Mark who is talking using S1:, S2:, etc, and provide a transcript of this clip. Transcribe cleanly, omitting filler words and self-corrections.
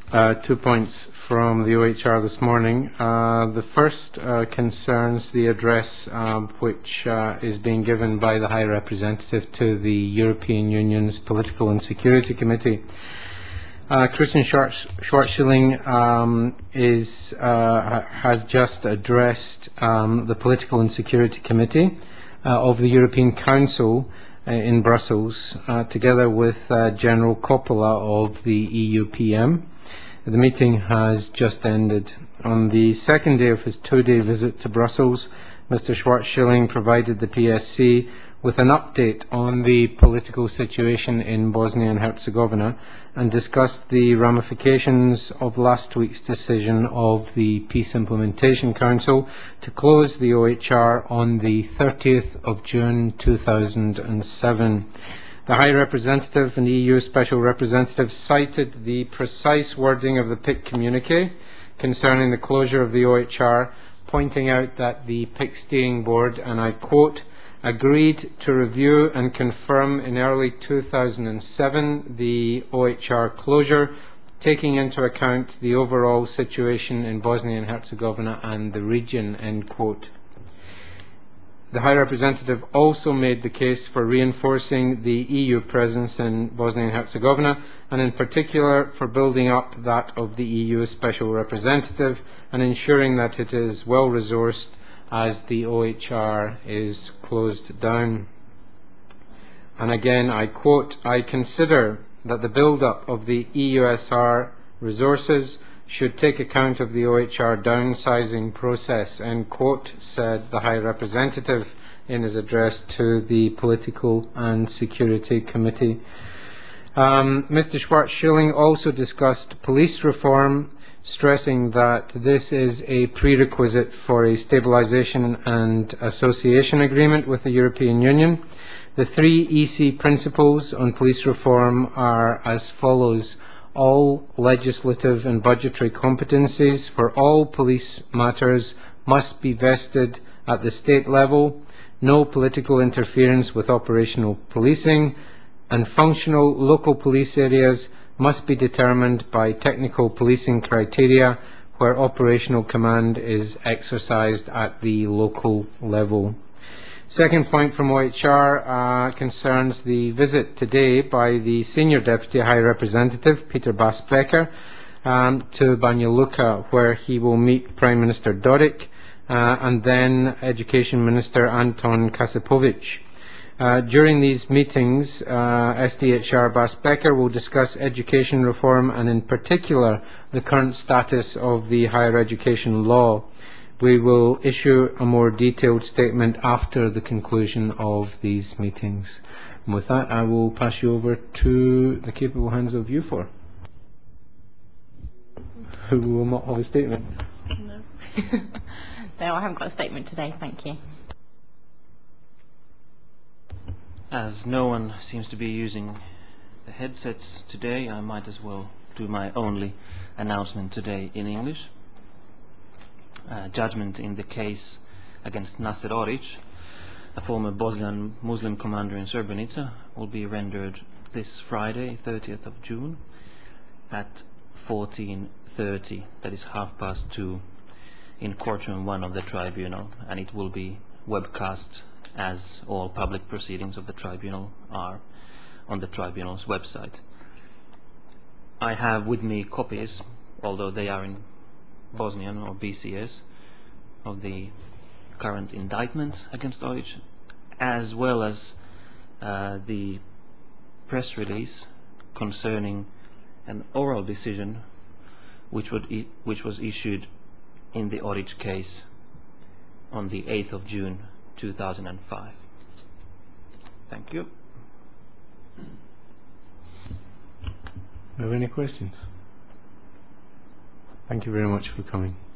S1: 2 points from the OHR this morning. The first concerns the address which is being given by the High Representative to the European Union's Political and Security Committee. Christian Schwarzschilling has just addressed the Political and Security Committee of the European Council in Brussels, together with General Coppola of the EU PM. The meeting has just ended. On the second day of his two-day visit to Brussels, Mr. Schwarzschilling provided the PSC with an update on the political situation in Bosnia and Herzegovina and discussed the ramifications of last week's decision of the Peace Implementation Council to close the OHR on the 30th of June 2007. The High Representative and EU Special Representative cited the precise wording of the PIC communique concerning the closure of the OHR, pointing out that the PIC Steering Board, and I quote, agreed to review and confirm in early 2007 the OHR closure, taking into account the overall situation in Bosnia and Herzegovina and the region, end quote. The High Representative also made the case for reinforcing the EU presence in Bosnia and Herzegovina, and in particular for building up that of the EU Special Representative and ensuring that it is well resourced as the OHR is closed down. And again, I quote, I consider that the build-up of the EUSR resources should take account of the OHR downsizing process, end quote, said the High Representative in his address to the Political and Security Committee. Mr. Schwarzschilling also discussed police reform, stressing that this is a prerequisite for a stabilisation and association agreement with the European Union. The three EC principles on police reform are as follows. All legislative and budgetary competencies for all police matters must be vested at the state level, no political interference with operational policing, and functional local police areas must be determined by technical policing criteria where operational command is exercised at the local level. Second point from OHR concerns the visit today by the Senior Deputy High Representative, Peter Bas-Becker, to Banja Luka, where he will meet Prime Minister Dodik and then Education Minister Anton Kasipovic. During these meetings, SDHR Bas-Becker will discuss education reform and in particular the current status of the higher education law. We will issue a more detailed statement after the conclusion of these meetings. And with that, I will pass you over to the capable hands of EUFOR, who will not have a statement.
S2: No. No, I haven't got a statement today, thank you.
S3: As no one seems to be using the headsets today, I might as well do my only announcement today in English. Judgment in the case against Nasser Oric, a former Bosnian Muslim commander in Srebrenica, will be rendered this Friday, 30th of June, at 14:30, that is 2:30, in courtroom 1 of the tribunal, and it will be webcast, as all public proceedings of the tribunal are, on the tribunal's website. I have with me copies, although they are in Bosnian or BCS, of the current indictment against Oric, as well as the press release concerning an oral decision which was issued in the Oric case on the 8th of June 2005. Thank you.
S1: Do you have any questions? Thank you very much for coming.